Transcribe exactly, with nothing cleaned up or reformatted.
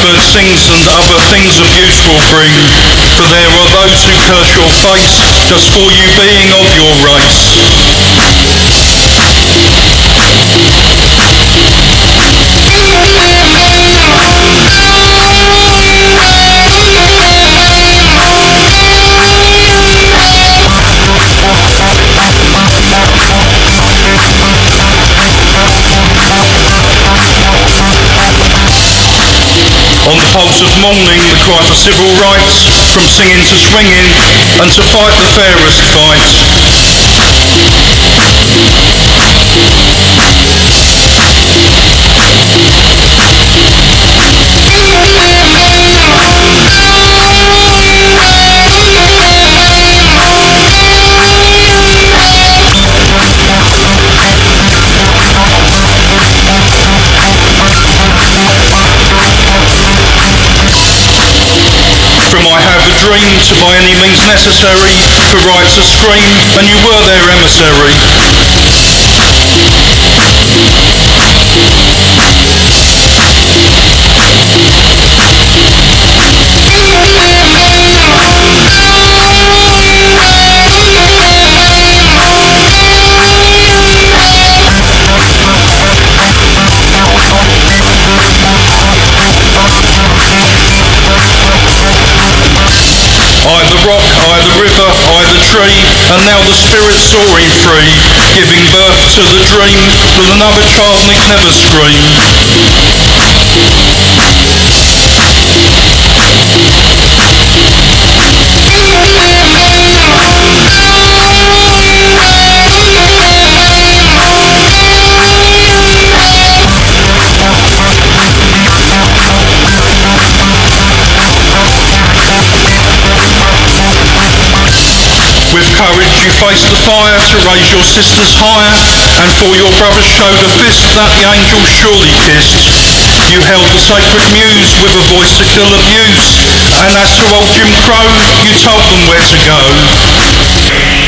bird sings and other things abuse will bring. For there are those who curse your face just for you being of your race. On the pulse of morning, the cry for civil rights, from singing to swinging, and to fight the fairest fight. From I have a dream to by any means necessary, for right to scream, and you were their emissary. I the rock, I the river, I the tree, and now the spirit soaring free, giving birth to the dream that another child need never scream. With courage you faced the fire to raise your sisters higher, and for your brothers showed a fist that the angels surely kissed. You held the sacred muse with a voice to kill abuse, and as to old Jim Crow, you told them where to go.